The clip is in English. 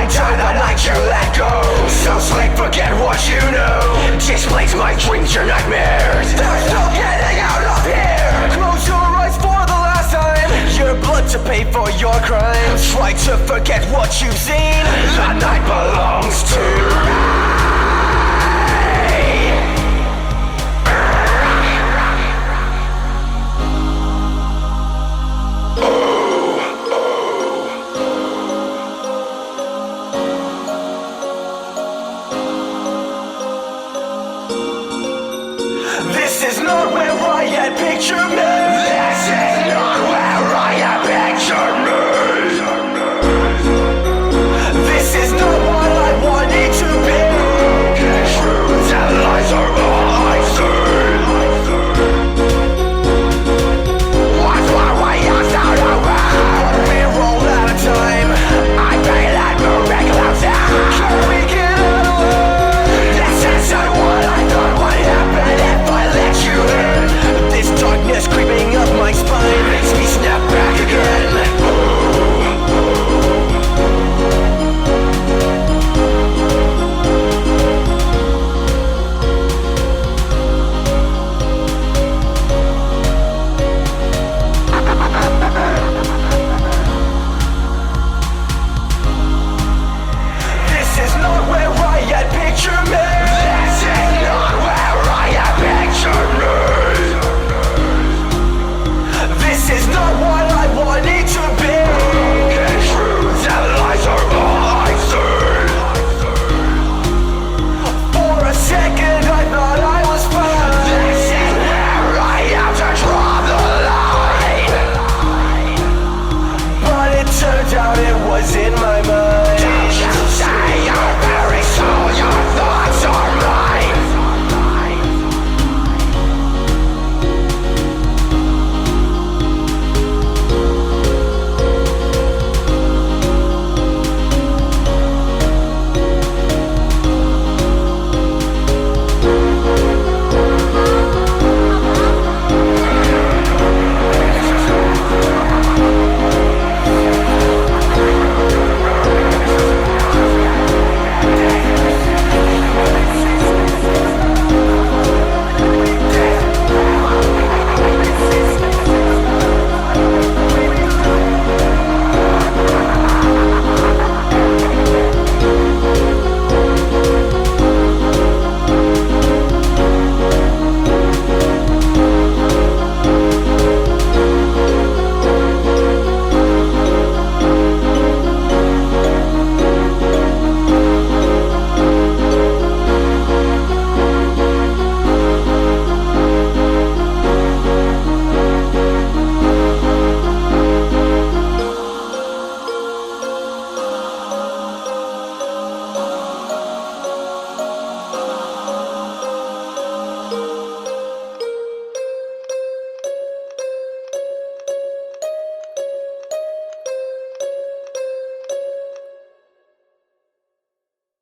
until the night you let go. So slick, forget what you know. Displays my dreams, your nightmares. There's no getting out of here. Close your eyes for the last time. Your blood to pay for your crimes. Try to forget what you've seen. The night belongs to me. This is not where I had pictured me. This is not